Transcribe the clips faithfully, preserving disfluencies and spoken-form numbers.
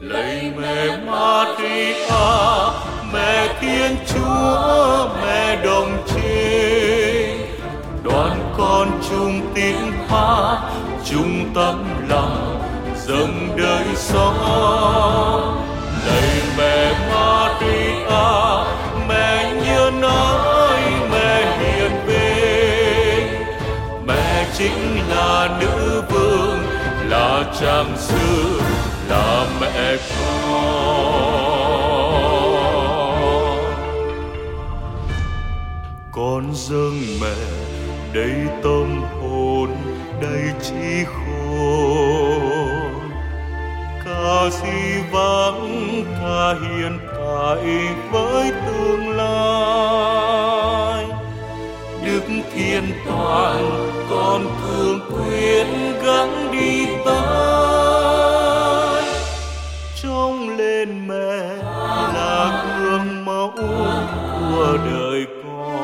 Lạy mẹ Maria, mẹ Thiên Chúa, mẹ đồng trinh, đoàn con chung tiếng hát, chung tấm lòng dâng đời sống. Lạy mẹ Maria, mẹ nhân ái, mẹ hiền về, mẹ chính là nữ vương, là trang sư, là mẹ con. Con dâng mẹ đầy tâm hồn, đầy trí khôn, cả di vắng, cả hiện tại với tương lai. Đức Thiên Toàn con thương quyết gắng đi tới, trông lên mẹ là gương mẫu của đời con.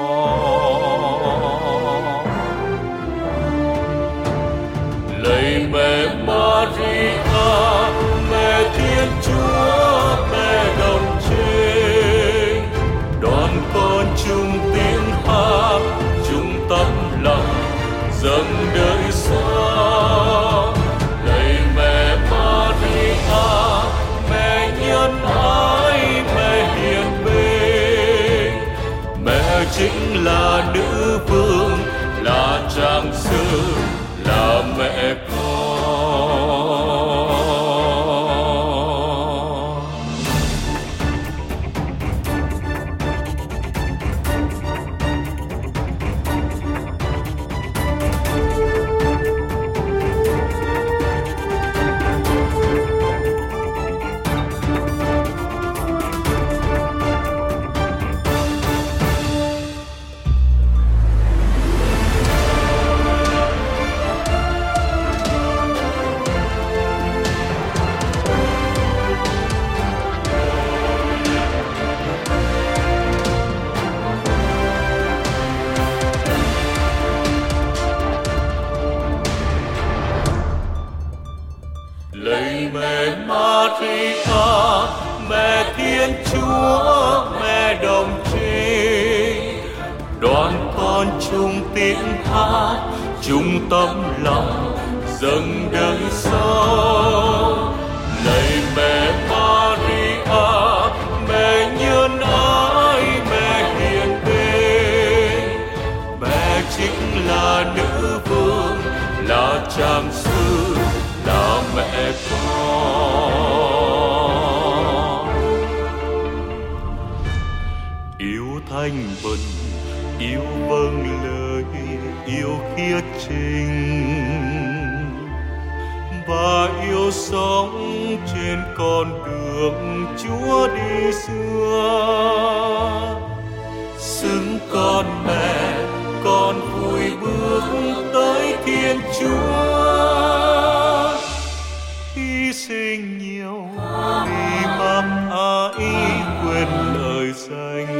Lạy mẹ Maria, mẹ Thiên Chúa, mẹ đồng trinh, đoàn con chung tiếng hát, chung tấm lòng dâng đời sống. Lạy mẹ Maria, mẹ nhân ái, mẹ hiền về, mẹ chính là nữ vương, là trang sư, là mẹ con. Lạy mẹ Maria, mẹ Thiên Chúa, mẹ đồng trinh, đoàn con chung tiếng hát, chung tấm lòng dâng đời sống. Lạy mẹ Maria, mẹ nhân ái, mẹ hiền về, mẹ chính là nữ vương, là trang sư, là mẹ con. Yêu thanh bần, yêu vâng lời, yêu khiết trình, và yêu sống trên con đường Chúa đi xưa. Xứng con mẹ, con vui bước tới Thiên Chúa, hy sinh nhiều vì bác ái quên lời dành.